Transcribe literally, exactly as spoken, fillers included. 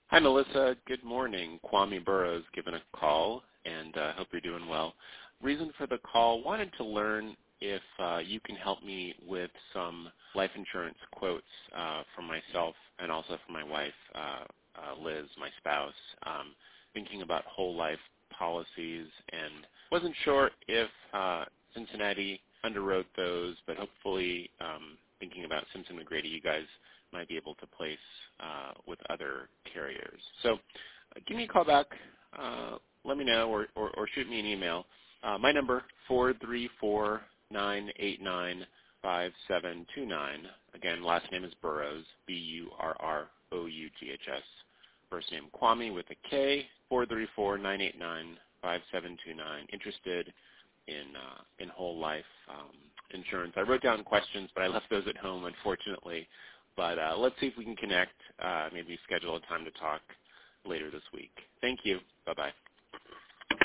Hi, Melissa. Good morning. Kwame Burrows giving a call, and I uh, hope you're doing well. Reason for the call, wanted to learn if uh, you can help me with some life insurance quotes uh, for myself and also for my wife, uh, uh, Liz, my spouse. Um, thinking about whole life policies, and wasn't sure if uh, Cincinnati underwrote those, but hopefully um, thinking about Simpson McGrady, you guys might be able to place uh, with other carriers. So uh, give me a call back. Uh, let me know, or, or, or shoot me an email. Uh, my number, four three four, nine eight nine, five seven two nine. Again, last name is Burrows, B U R R O U G H S. First name Kwame with a K, four three four, nine eight nine, five seven two nine. Interested in uh, in whole life um, insurance. I wrote down questions, but I left those at home, unfortunately. But uh, let's see if we can connect, uh, maybe schedule a time to talk later this week. Thank you. Bye-bye.